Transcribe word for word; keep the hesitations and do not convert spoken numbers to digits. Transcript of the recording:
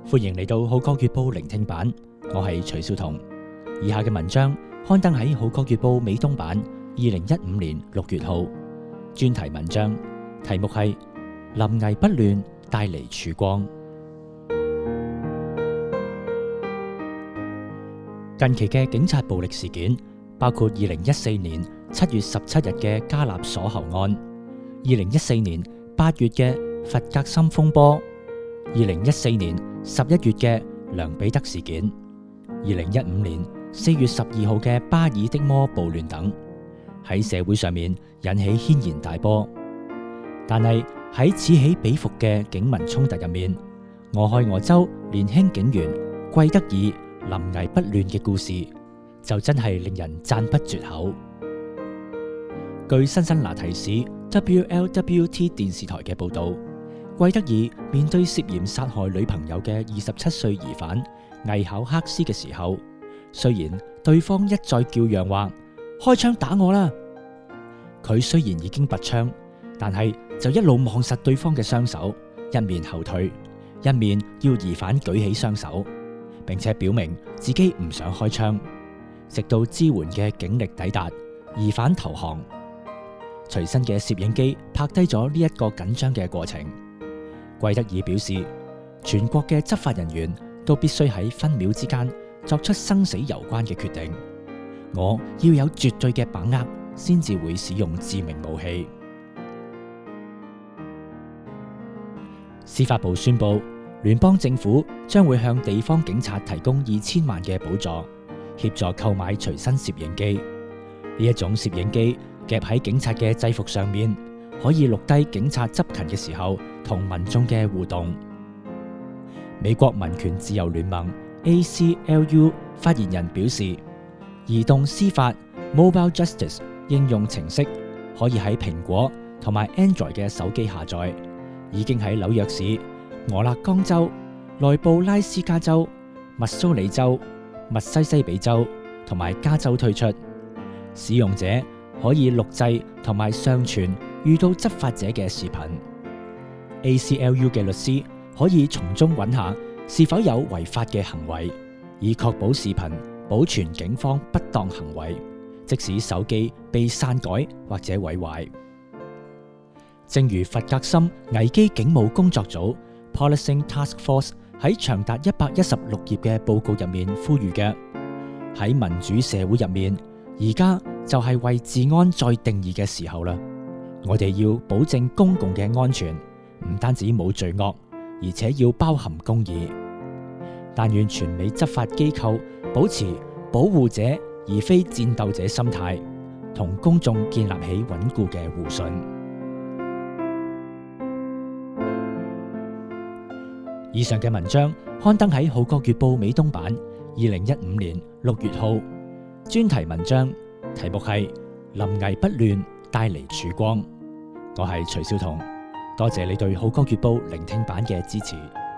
歡迎嚟到《號角月報》聆聽版，我係徐少彤。以下嘅文章刊登喺《號角月報》美東版，二零一五年六月號。專題文章題目係臨危不亂，帶嚟曙光。近期嘅警察暴力事件，包括二零一四年七月十七日嘅加納鎖喉案，二零一四年八月嘅弗格森風波，二零一四年十一月嘅梁彼得事件，二零一五年四月十二號嘅巴爾的摩暴亂等，喺社會上面引起軒然大波。但係喺此起彼伏嘅警民衝突入面，俄亥俄州年輕警員桂德爾臨危不亂嘅故事就真係令人讚不絕口。據辛辛那提市 W L W T 電視台嘅報道，桂德爾面對涉嫌殺害女朋友嘅二十七歲疑犯魏考克斯嘅時候，雖然對方一再叫嚷話開槍打我啦，佢雖然已經拔槍，但係就一路望實對方嘅雙手，一面後退，一面要疑犯舉起雙手，並且表明自己唔想開槍，直到支援嘅警力抵達，疑犯投降。隨身嘅攝影機拍低咗呢一個緊張嘅過程。桂德爾表示，全國嘅執法人員都必須喺分秒之間作出生死攸關嘅決定。我要有絕對嘅把握，先至會使用致命武器。司法部宣布，聯邦政府將會向地方警察提供二千萬嘅補助，協助購買隨身攝影機。呢一種攝影機夾喺警察嘅制服上面，可以錄低警察執勤嘅時候同民眾嘅互動。美國民權自由聯盟 A C L U 發言人表示，移動司法 Mobile Justice 應用程式可以喺蘋果同埋 Android 嘅手機下載，已經喺紐約市、俄勒岡州、內布拉斯加州、密蘇里州、密西西比州同埋加州推出。使用者可以錄製同埋上傳遇到執法者嘅視頻。A C L U 嘅律師可以從中揾下是否有違法嘅行為，以確保視頻保存警方不當行為，即使手機被篡改或者毀壞。正如弗格森危機警務工作組 Policing Task Force 喺長達一百一十六頁嘅報告入面呼籲嘅，喺民主社會入面，而家就係為治安再定義嘅時候啦。我哋要保證公共嘅安全，唔單止冇罪惡，而且要包含公義。但願全美執法機構保持保護者而非戰鬥者心態，同公眾建立起穩固嘅互信。以上嘅文章刊登喺《號角月報》美東版，二零一五年六月號。專題文章題目係臨危不亂，帶嚟曙光。我係徐少彤，多謝你對《號角月報》聆聽版嘅支持。